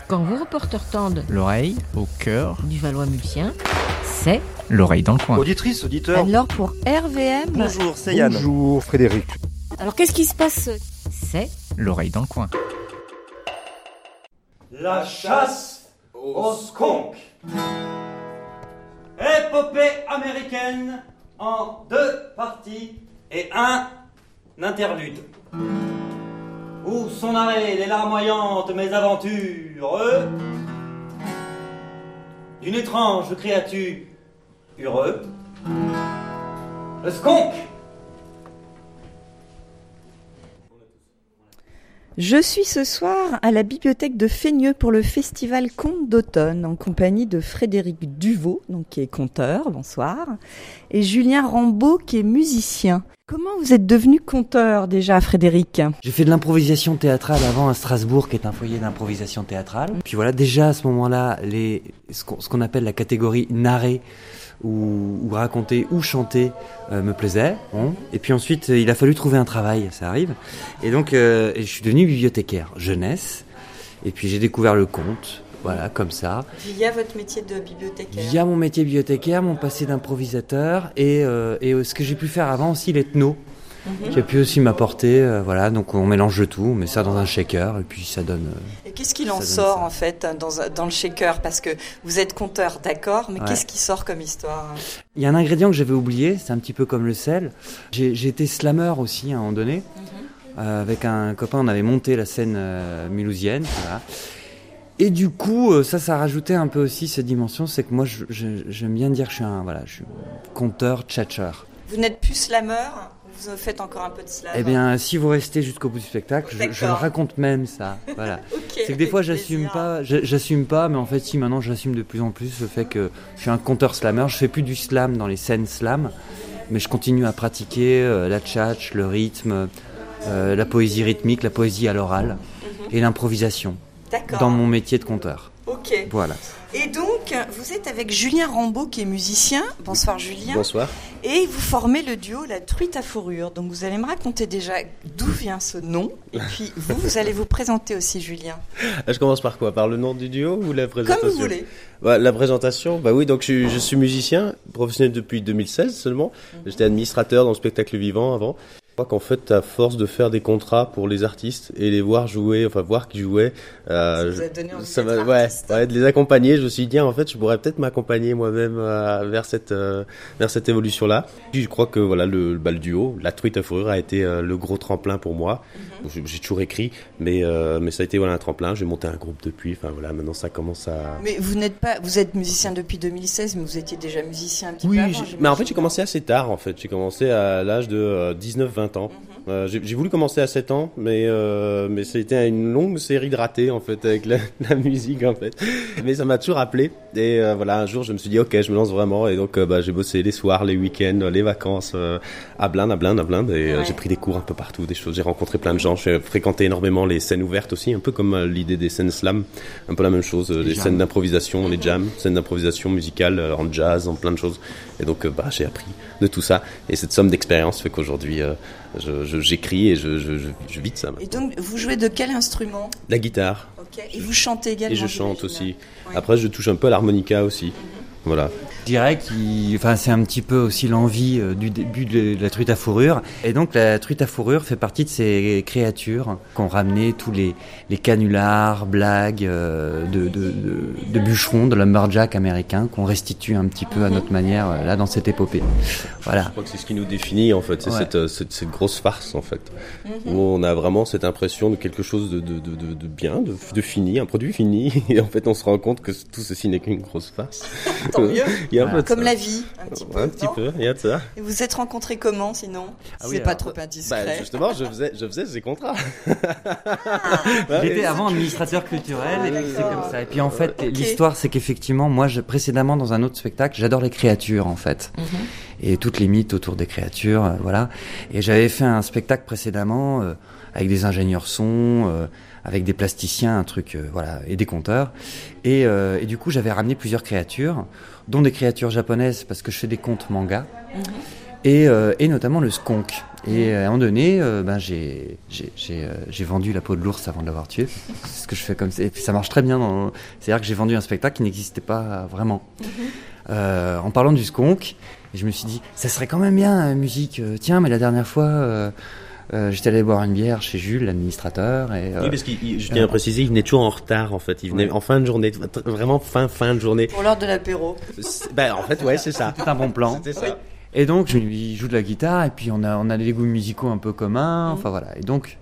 Quand vos reporters tendent l'oreille au cœur du Valois-Mulsien, c'est l'oreille dans le coin. Auditrice, auditeur. Alors pour RVM... Bonjour, c'est Yann. Bonjour Frédéric. Alors qu'est-ce qui se passe? C'est l'oreille dans le coin. La chasse aux skunks. Épopée américaine en 2 parties et un interlude. Où sont narrées les larmoyantes mésaventures d'une étrange créature heureux, le skunk. Je suis ce soir à la bibliothèque de Feigneux pour le festival Contes d'automne en compagnie de Frédéric Duvaux, donc qui est conteur, bonsoir, et Julien Rambaud qui est musicien. Comment vous êtes devenu conteur déjà, Frédéric ? J'ai fait de l'improvisation théâtrale avant à Strasbourg, qui est un foyer d'improvisation théâtrale. Puis voilà, déjà à ce moment-là, ce qu'on appelle la catégorie narrer ou raconter ou chanter me plaisait. Bon. Et puis ensuite, il a fallu trouver un travail, ça arrive. Et donc, je suis devenu bibliothécaire jeunesse. Et puis j'ai découvert le conte. Voilà, comme ça. Via votre métier de bibliothécaire. Via mon métier de bibliothécaire, mon passé d'improvisateur et ce que j'ai pu faire avant aussi, l'ethno, qui a pu aussi m'apporter. Voilà, donc on mélange le tout, on met ça dans un shaker et puis ça donne. Et qu'est-ce qu'il en sort en fait dans le shaker? Parce que vous êtes conteur, d'accord, mais qu'est-ce qui sort comme histoire? Il y a un ingrédient que j'avais oublié, c'est un petit peu comme le sel. J'ai été slammer aussi à un moment donné. Avec un copain, on avait monté la scène mulhousienne. Voilà. Et du coup, ça rajoutait un peu aussi cette dimension, c'est que moi, j'aime bien dire que je suis conteur, tchatcheur. Vous n'êtes plus slammer, vous faites encore un peu de slam. Eh bien, si vous restez jusqu'au bout du spectacle, je raconte même ça. Voilà. Okay, c'est que des fois, j'assume pas, mais en fait, si maintenant, j'assume de plus en plus le fait que je suis un conteur slammer. Je fais plus du slam dans les scènes slam, mais je continue à pratiquer la tchatch, le rythme, la poésie rythmique, la poésie à l'oral et l'improvisation. D'accord. Dans mon métier de conteur. Ok. Voilà. Et donc, vous êtes avec Julien Rambaud qui est musicien. Bonsoir Julien. Bonsoir. Et vous formez le duo La Truite à Fourrure. Donc vous allez me raconter déjà d'où vient ce nom. Et puis vous allez vous présenter aussi Julien. Je commence par quoi? Par le nom du duo ou la présentation? Comme vous voulez. La présentation, oui, donc je suis musicien, professionnel depuis 2016 seulement. J'étais administrateur dans le spectacle vivant avant. Je crois qu'en fait, à force de faire des contrats pour les artistes et les voir jouer, voir qu'ils jouaient, ça vous a donné envie d'être artiste. De les accompagner. Je me suis dit, en fait, je pourrais peut-être m'accompagner moi-même vers cette évolution-là. Puis je crois que voilà, le duo, La Truite à Fourrure, a été le gros tremplin pour moi. J'ai toujours écrit, mais ça a été un tremplin. J'ai monté un groupe depuis. Maintenant ça commence à. Mais vous êtes musicien depuis 2016, mais vous étiez déjà musicien un petit peu avant. Mais en fait, j'ai commencé assez tard. En fait, j'ai commencé à l'âge de 19-20 ans. J'ai voulu commencer à 7 ans, mais ça a été une longue série de ratés en fait avec la musique en fait. Mais ça m'a toujours appelé et un jour je me suis dit ok, je me lance vraiment et donc j'ai bossé les soirs, les week-ends, les vacances à Blain et j'ai pris des cours un peu partout, des choses. J'ai rencontré plein de gens, j'ai fréquenté énormément les scènes ouvertes aussi, un peu comme l'idée des scènes slam, un peu la même chose, des scènes d'improvisation, les jams, scènes d'improvisation musicale en jazz, en plein de choses. Et donc j'ai appris de tout ça et cette somme d'expérience fait qu'aujourd'hui j'écris et je vis de ça. Et donc vous jouez de quel instrument? La guitare. Ok. Et vous chantez également? Et je chante aussi. Oui. Après je touche un peu à l'harmonica aussi. Voilà. Je dirais que c'est un petit peu aussi l'envie du début de La Truite à Fourrure. Et donc La Truite à Fourrure fait partie de ces créatures qu'ont ramené tous les canulars, blagues de bûcherons, de lumberjack américains, qu'on restitue un petit peu à notre manière là dans cette épopée. Voilà. Je crois que c'est ce qui nous définit en fait, c'est cette grosse farce en fait, où on a vraiment cette impression de quelque chose de bien, de fini, un produit fini, et en fait on se rend compte que tout ceci n'est qu'une grosse farce. Tant mieux. Il y a un peu de comme ça. La vie, un petit peu. Un petit peu, il y a de ça. Et vous êtes rencontrés comment sinon? C'est pas trop indiscret. Justement, je faisais ces contrats. J'étais avant administrateur culturel et puis c'est comme ça. Et puis en fait, l'histoire c'est qu'effectivement, moi précédemment dans un autre spectacle, j'adore les créatures en fait. Et toutes les mythes autour des créatures, voilà. Et j'avais fait un spectacle précédemment avec des ingénieurs son, avec des plasticiens, un truc, et des conteurs. Et du coup, j'avais ramené plusieurs créatures, dont des créatures japonaises, parce que je fais des contes manga. et notamment le skunk. Et à un moment donné, j'ai vendu la peau de l'ours avant de l'avoir tué. C'est ce que je fais comme ça. Et puis ça marche très bien. C'est-à-dire que j'ai vendu un spectacle qui n'existait pas vraiment. En parlant du skunk, je me suis dit, ça serait quand même bien, musique. Tiens, mais la dernière fois, j'étais allé boire une bière chez Jules, l'administrateur. Et, oui, parce que je tiens à préciser, il venait toujours en retard, en fait. Il venait en fin de journée, vraiment fin de journée. Pour l'heure de l'apéro. En fait, ouais, c'est ça. C'était un bon plan. C'était ça. Et donc, il joue de la guitare, et puis on a des goûts musicaux un peu communs, enfin voilà. Et donc,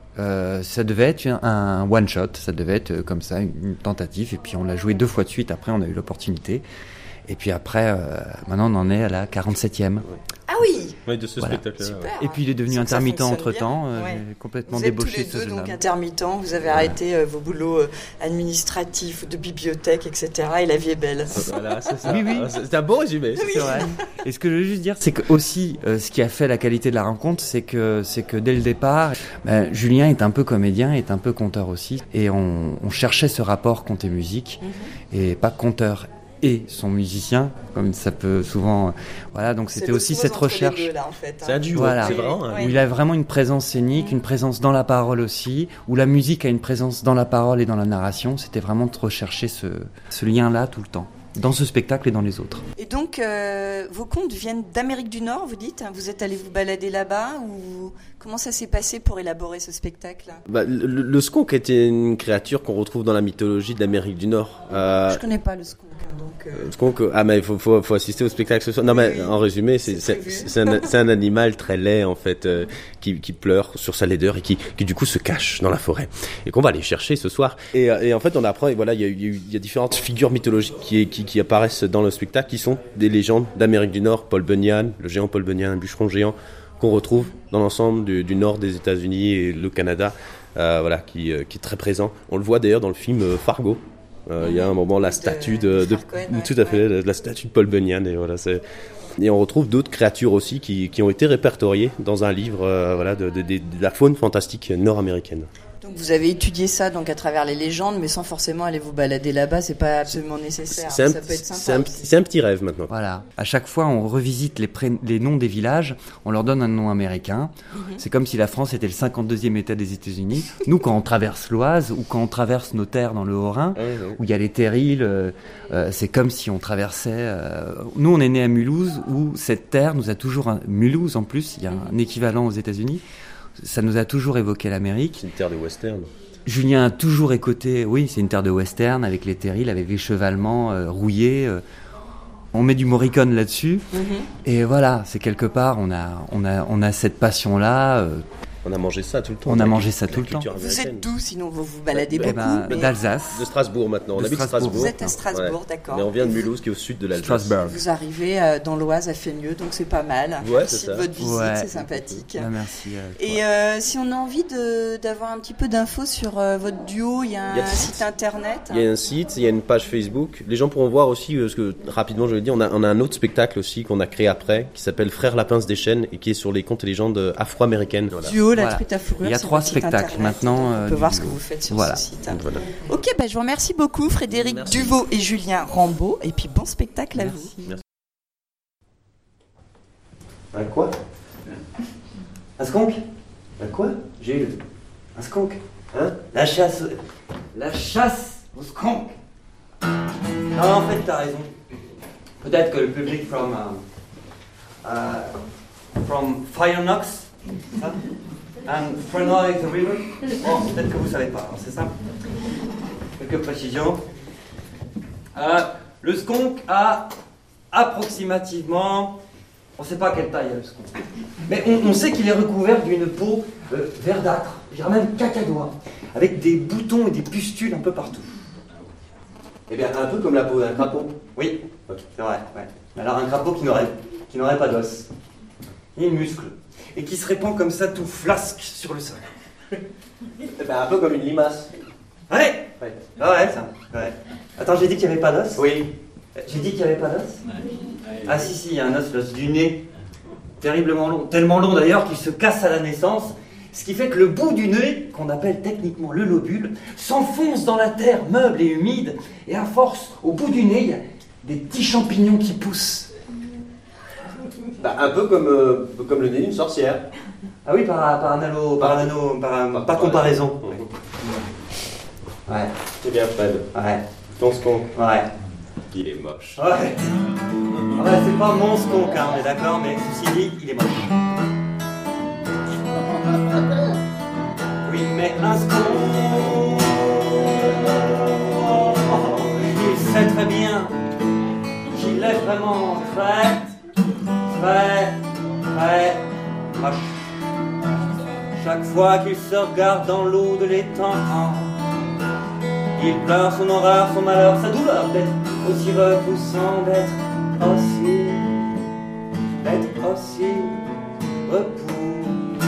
ça devait être un one-shot, ça devait être comme ça, une tentative, et puis on l'a joué 2 fois de suite, après on a eu l'opportunité. Et puis après, maintenant on en est à la 47e. Ah oui. Oui, de ce spectacle-là. Super. Et puis il est devenu intermittent entre-temps, j'ai complètement débauché de ce jeune homme. Vous êtes tous les deux donc intermittents, vous avez arrêté vos boulots administratifs, de bibliothèque, etc. Et la vie est belle. Voilà, c'est ça. Oui. C'est un bon résumé. C'est vrai. Et ce que je veux juste dire, c'est que aussi, ce qui a fait la qualité de la rencontre, c'est que dès le départ, Julien est un peu comédien, est un peu conteur aussi. Et on cherchait ce rapport conte et musique, et pas conteur et son musicien, comme ça peut souvent... Voilà, donc c'était aussi cette recherche. Deux, là, en fait, C'est un duo, voilà. c'est vraiment un Où il a vraiment une présence scénique, une présence dans la parole aussi, où la musique a une présence dans la parole et dans la narration. C'était vraiment de rechercher ce lien-là tout le temps, dans ce spectacle et dans les autres. Et donc, vos contes viennent d'Amérique du Nord, vous dites ? Vous êtes allé vous balader là-bas ou comment ça s'est passé pour élaborer ce spectacle ? Le skunk était une créature qu'on retrouve dans la mythologie de l'Amérique du Nord. Je connais pas le skunk. Donc, skunk, mais il faut assister au spectacle ce soir. Non, mais en résumé, c'est un animal très laid, en fait, qui pleure sur sa laideur et qui du coup se cache dans la forêt. Et qu'on va aller chercher ce soir. Et en fait, on apprend, et voilà, il y a différentes figures mythologiques qui apparaissent dans le spectacle, qui sont des légendes d'Amérique du Nord. Paul Bunyan, le géant Paul Bunyan, un bûcheron géant, qu'on retrouve dans l'ensemble du nord des États-Unis et le Canada, qui est très présent. On le voit d'ailleurs dans le film Fargo. Il y a un moment la statue de tout à fait, la statue de Paul Bunyan, et voilà, et on retrouve d'autres créatures aussi qui ont été répertoriées dans un livre de la faune fantastique nord-américaine. Donc vous avez étudié ça donc à travers les légendes, mais sans forcément aller vous balader là-bas, c'est pas absolument nécessaire. Ça peut être sympa. C'est un petit rêve maintenant. Voilà. À chaque fois, on revisite les noms des villages, on leur donne un nom américain. C'est comme si la France était le 52e État des États-Unis. Nous, quand on traverse l'Oise ou quand on traverse nos terres dans le Haut-Rhin, où il y a les terrils, c'est comme si on traversait. Nous, on est né à Mulhouse, où cette terre nous a toujours. Mulhouse en plus, il y a un équivalent aux États-Unis. Ça nous a toujours évoqué l'Amérique. C'est une terre de western. Julien a toujours écouté, oui, c'est une terre de western, avec les terrils, avec les chevalements rouillés. On met du Morricone là-dessus. Et voilà, c'est quelque part, on a cette passion-là. On a mangé ça tout le temps. On a mangé ça tout le temps. Vous êtes d'où, sinon vous vous baladez beaucoup D'Alsace. De Strasbourg maintenant. On habite Strasbourg. Vous êtes à Strasbourg, d'accord. Mais on vient de Mulhouse, qui est au sud de l'Alsace. Strasbourg. Vous arrivez dans l'Oise à Fénieux, donc c'est pas mal. Ouais, merci c'est ça. de votre visite, c'est sympathique. Merci. Et si on a envie d'avoir un petit peu d'infos sur votre duo, il y a un site internet. Il y a un site, il y a une page Facebook. Les gens pourront voir aussi, parce que rapidement je vais le dire, on a un autre spectacle aussi qu'on a créé après, qui s'appelle Frères Lapins des Chênes, et qui est sur les contes et légendes afro-américaines. Voilà. Duo, la truite à fourrure. Il y a 3 spectacles maintenant. On peut voir ce que vous faites sur ce site. Voilà. Ok, je vous remercie beaucoup Frédéric Duvaux et Julien Rambaud. Et puis bon spectacle à vous. Merci. Un quoi? Un skunk? Un quoi? Gilles? Un skunk? Hein? La chasse au skunk! Non, en fait, t'as raison. Peut-être que le public from Fire Knox, ça? And Frenoi the River. Bon, peut-être que vous savez pas, alors c'est ça. Quelques précisions. Le skunk a approximativement, on ne sait pas quelle taille a le skunk, mais on sait qu'il est recouvert d'une peau verdâtre, je dirais même cacadois, avec des boutons et des pustules un peu partout. Eh bien, un peu comme la peau d'un crapaud. Oui, c'est vrai, ouais. Alors un crapaud qui n'aurait pas d'os, ni de muscles, et qui se répand comme ça tout flasque sur le sol. Un peu comme une limace. Ouais. Ah ouais, ça. Ouais. Attends, j'ai dit qu'il n'y avait pas d'os? Oui. J'ai dit qu'il n'y avait pas d'os? Ah si, il y a un os, l'os du nez. Terriblement long. Tellement long d'ailleurs qu'il se casse à la naissance. Ce qui fait que le bout du nez, qu'on appelle techniquement le lobule, s'enfonce dans la terre meuble et humide. Et à force, au bout du nez, il y a des petits champignons qui poussent. Bah, un peu comme le nez d'une sorcière. Ah oui, par comparaison. Ouais. C'est bien Fred. Ouais. Ton skunk. Ouais. Il est moche. Ouais. Ah bah, c'est pas mon skunk, hein, on est d'accord, mais ceci dit, il est moche. Oui, mais un skunk, il sait très bien qu'il est vraiment très moche. Chaque fois qu'il se regarde dans l'eau de l'étang, il pleure son horreur, son malheur, sa douleur d'être aussi repoussant, d'être aussi repoussant.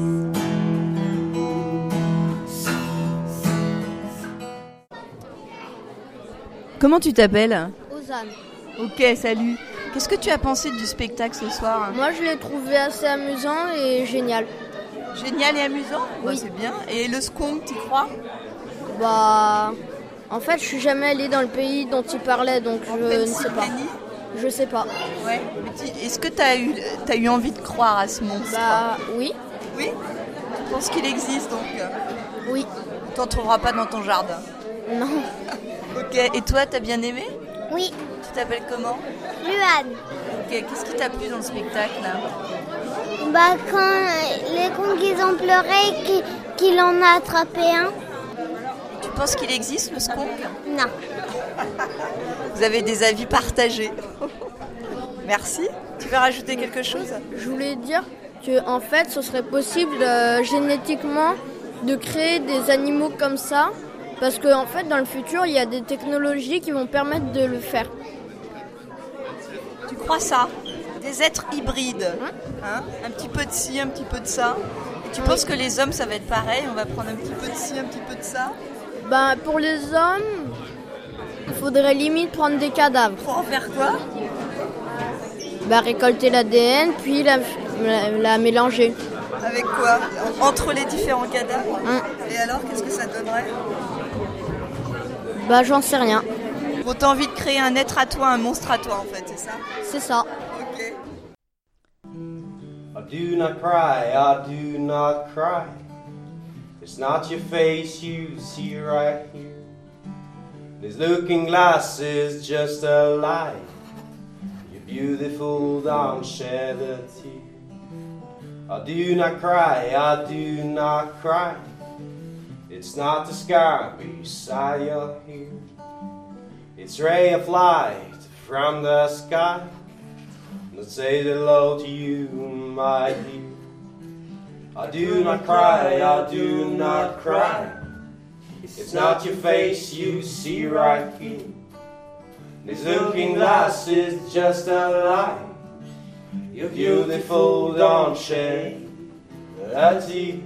Comment tu t'appelles ? Ozan. Ok, salut. Qu'est-ce que tu as pensé du spectacle ce soir ? Moi, je l'ai trouvé assez amusant et génial. Génial et amusant ? Oui. Bah, c'est bien. Et le skunk, t'y crois ? Bah, en fait, je suis jamais allée dans le pays dont il parlait, donc je ne sais pas. Je sais pas. Ouais. Est-ce que t'as eu envie de croire à ce monstre ? Bah, oui. Oui. Tu penses qu'il existe donc ? Oui. T'en trouveras pas dans ton jardin. Non. Ok. Et toi, t'as bien aimé ? Oui, Tu t'appelles comment ? Luan. Ok. Qu'est-ce qui t'a plu dans le spectacle là ? Bah quand les cons qu'ils ont pleuré, qu'il en a attrapé un. Tu penses qu'il existe le skunk ? Non. Vous avez des avis partagés. Merci. Tu veux rajouter quelque chose ? Je voulais dire que en fait, ce serait possible génétiquement de créer des animaux comme ça, parce que en fait, dans le futur, il y a des technologies qui vont permettre de le faire. Tu crois ça ? Des êtres hybrides, hein ? Un petit peu de ci, un petit peu de ça. Et tu penses que les hommes, ça va être pareil ? On va prendre un petit peu de ci, un petit peu de ça ? Bah, pour les hommes, il faudrait limite prendre des cadavres. Pour en faire quoi ? Bah, récolter l'ADN, puis la mélanger. Avec quoi ? Entre les différents cadavres ? Et alors, qu'est-ce que ça donnerait ? Bah, j'en sais rien. Bon, t'as envie de créer un être à toi, un monstre à toi, en fait, c'est ça ? C'est ça. Ok. I do not cry, I do not cry. It's not your face you see right here. This looking glass is just a lie. You're beautiful, don't shed a tear. I do not cry, I do not cry. It's not the sky beside your hair. It's ray of light from the sky. Let's say hello to you, my dear. I do not cry, I do not cry. It's not your face you see right here. This looking glass is just a lie. You're beautiful, don't shed a tear.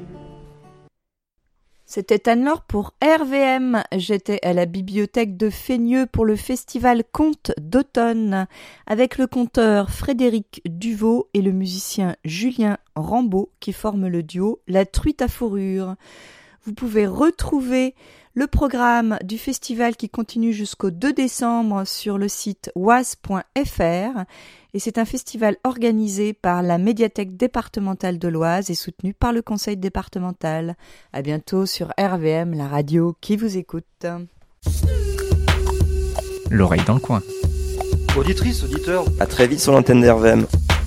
C'était Anne-Laure pour RVM. J'étais à la bibliothèque de Feigneux pour le festival Contes d'automne avec le conteur Frédéric Duvaux et le musicien Julien Rambaud qui forment le duo La Truite à Fourrure. Vous pouvez retrouver le programme du festival qui continue jusqu'au 2 décembre sur le site oise.fr et c'est un festival organisé par la médiathèque départementale de l'Oise et soutenu par le conseil départemental. À bientôt sur RVM, la radio qui vous écoute. L'oreille dans le coin. Auditrice, auditeur, à très vite sur l'antenne d'RVM.